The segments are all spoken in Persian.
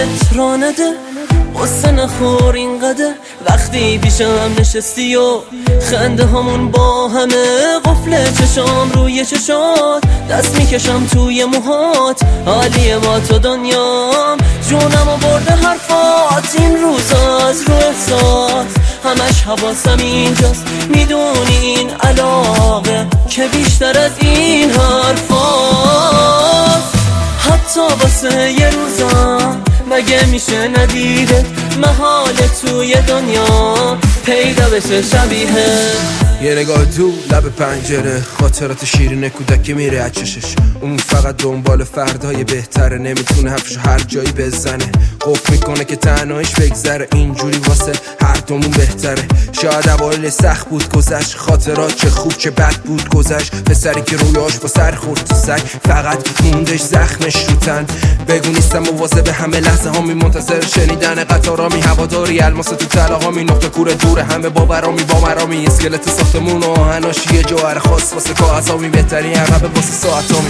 دلت را نده، قصه نخور اینقدر. وقتی پیشم نشستی و خنده همون با همه، قفل چشام روی چشات، دست میکشم توی موهات، حالی با تو دنیام، جونم و برده حرفات. این روزا از رو احساس همش حواسم اینجاست، میدونی این علاقه که بیشتر از این حرفاست. حتی واسه یه روزا مگه میشه ندیدت، محال توی دنیا پیدا بشه شبیه. یه نگاه تو لب پنجره، خاطرات شیرین کودکی میره از چشش. اون فقط دنبال فردای بهتره، نمیتونه حرفشو هر جایی بزنه، قفل میکنه که تنهایش بگذره. اینجوری واسه هر دومون بهتره. شاید اوایل سخت بود گذشت، خاطرات چه خوب چه بد بود گذشت. پسری که رویاش با سر خورد تو سگ، فقط موندش زخمش رو تن. بگو نیستم مواظب همه لحظه هامی، منتظر شنیدن قطارامی، هواداری الماس تو طلاهامی، نقطه کور دور همه باورامی با مرامی. اسکلت ساختمون و آهناش یه جوهر خاص واسه کاغذامی، بهترین عقب واسه ساعتامی.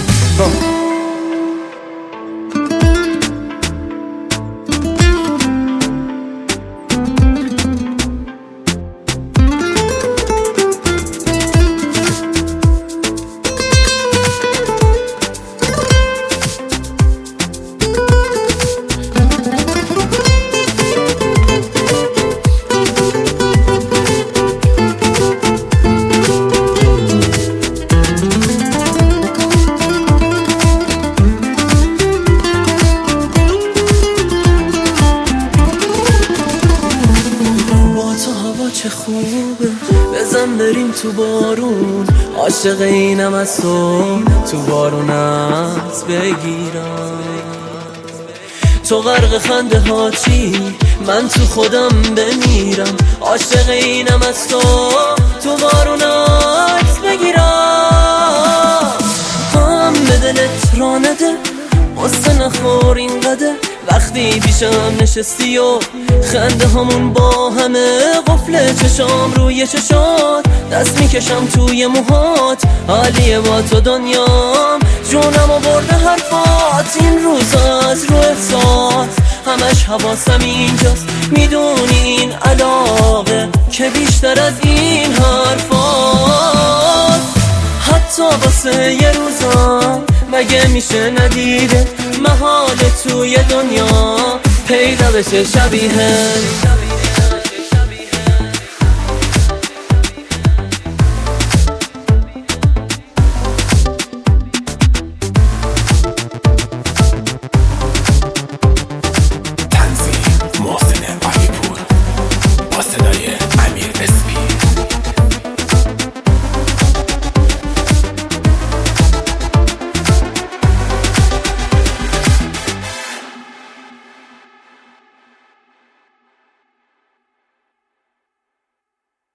چه خوبه بزن بریم تو بارون، عاشق اینم از تو بارونت بگیرم. تو غرق خنده هاتی من تو خودم بمیرم، عاشق اینم از تو بارونت بگیرم. هم به دلت را نده، قصه نخور اینقدر. وقتی پیشم نشستی و خنده همون با همه، قفل چشام روی چشات، دست میکشم توی موهات، حالی با تو دنیام، جونم و برده حرفات. این روزا از رو احساس همش حواسم اینجاست، میدونی این علاقه که بیشتر از این حرفاست. حتی واسه یه روزا مگه میشه ندیده، محال توی دنیا پیدا بشه شبیه.